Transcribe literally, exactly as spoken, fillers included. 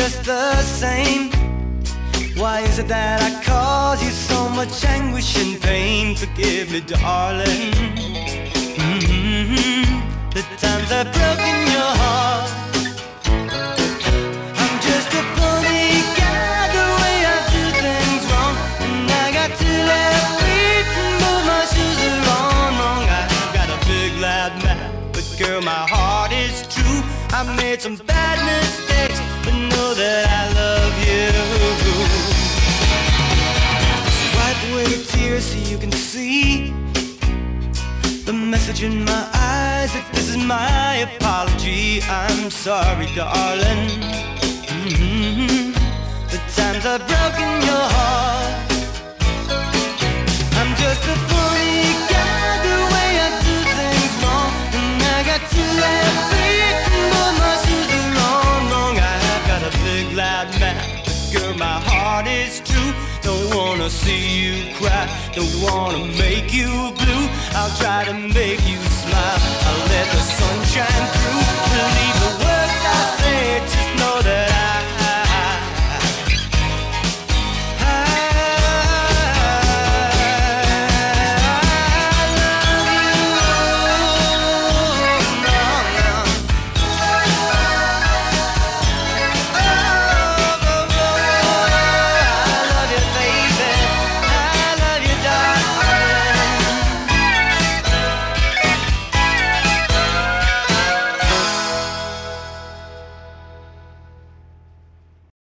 just the same. Why is it that I cause you so much anguish and pain? Forgive me, darling. Mm-hmm. The times I've broken your heart. I'm just a funny guy, the way I do things wrong. And I got two left feet, but my shoes are on wrong. I've got a big loud mouth, but girl, my heart is true. I made some bad mistakes, but know that I love you. Wipe away the tears so you can see the message in my eyes, that this is my apology. I'm sorry, darling. Mm-hmm. The times I've broken your heart. I'm just a funny guy, the way I do things wrong. And I got two left feet, but my shoes are wrong, wrong. I've got a big loud mouth, girl, my heart is true. Don't wanna see you cry, don't wanna make you blue. I'll try to make you smile, I'll let the sun shine through. Believe